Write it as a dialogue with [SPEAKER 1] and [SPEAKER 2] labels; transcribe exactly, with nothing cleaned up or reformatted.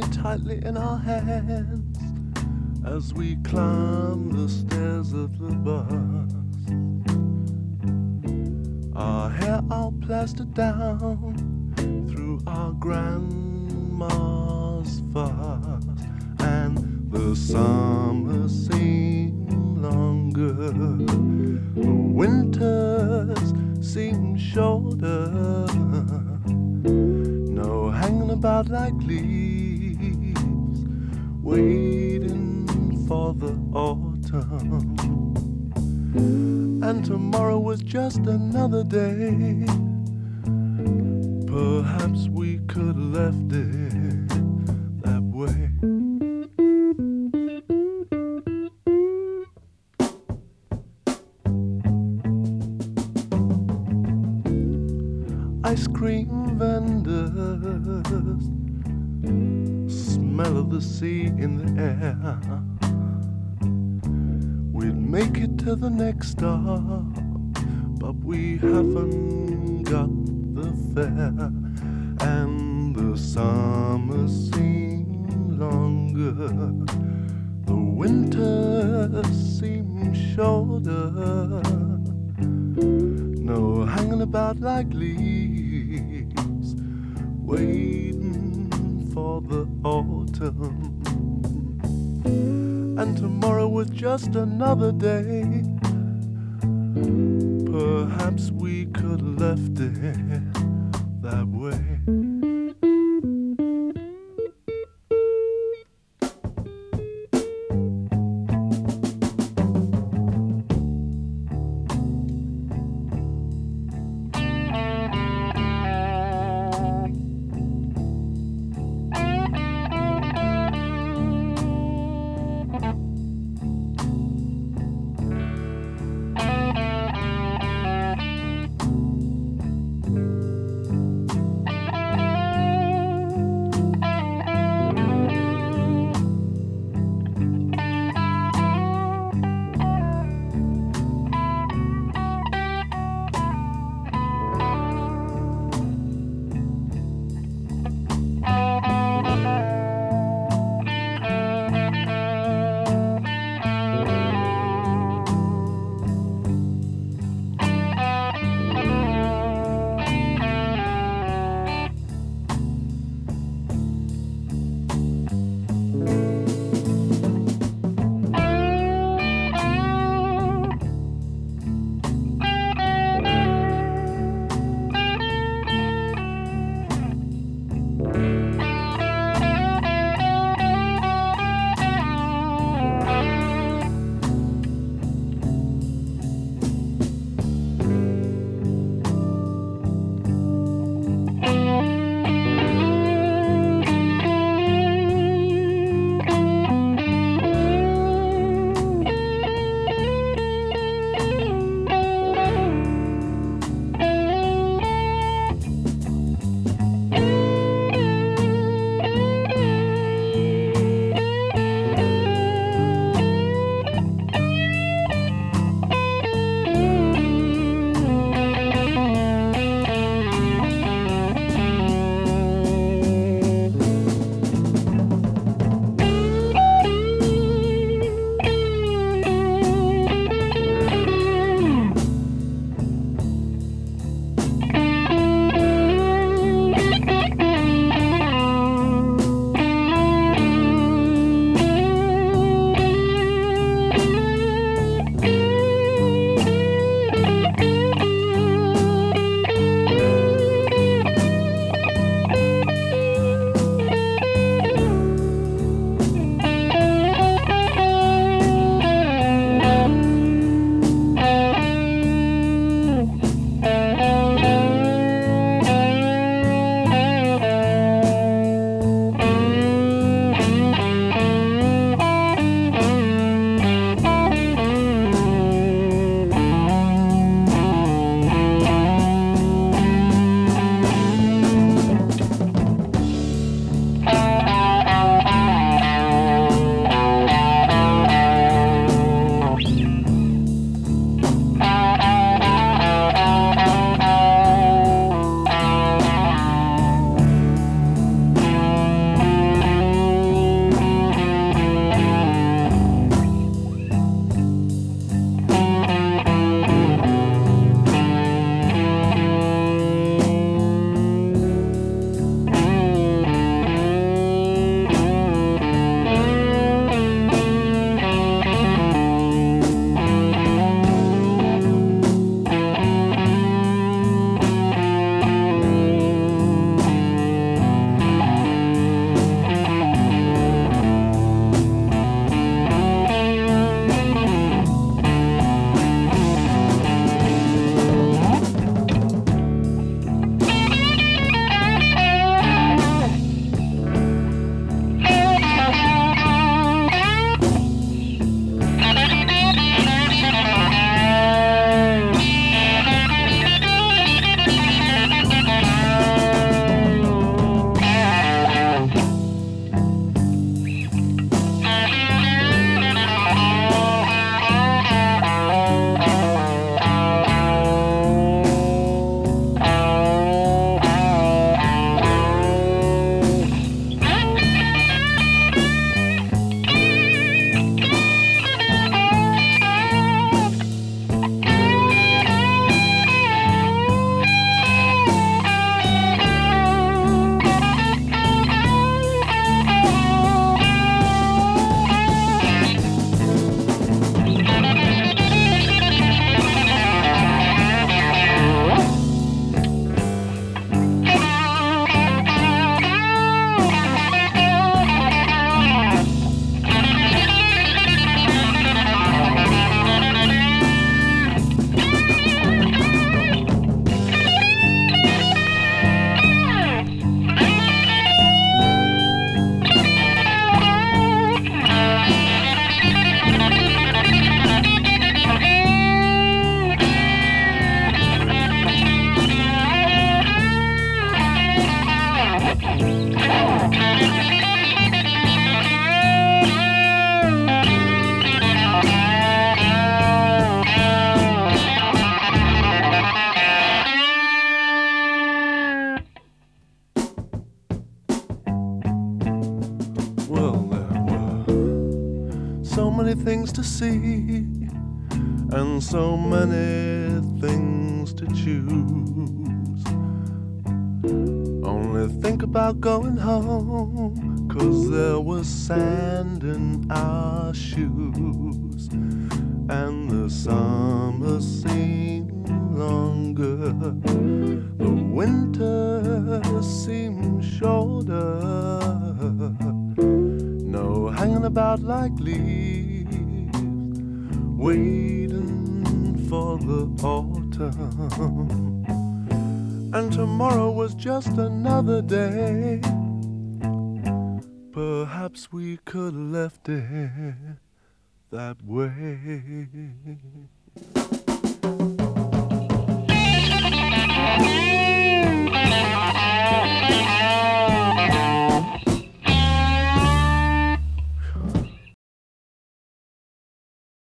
[SPEAKER 1] tightly in our hands as we climb the stairs of the bus. Our hair all plastered down through our grandma's fuss, and the summer seemed longer, the winters seemed shorter. No hanging about like leaves, waiting for the autumn. And tomorrow was just another day. Perhaps we could have left it that way. Ice cream vendors, smell of the sea in the air. We'd make it to the next stop, but we haven't got the fare. And the summer seemed longer, the winter seemed shorter. No hanging about like leaves, waiting for the autumn. And tomorrow was just another day. Perhaps we could have left it that way. Well, there were so many things to see and so many things to choose. Only think about going home, 'cause there was sand in our shoes, and the summer seemed longer, the winter seemed shorter. No hanging about like leaves, waiting for the autumn. And tomorrow was just another day. Perhaps we could have left it that way.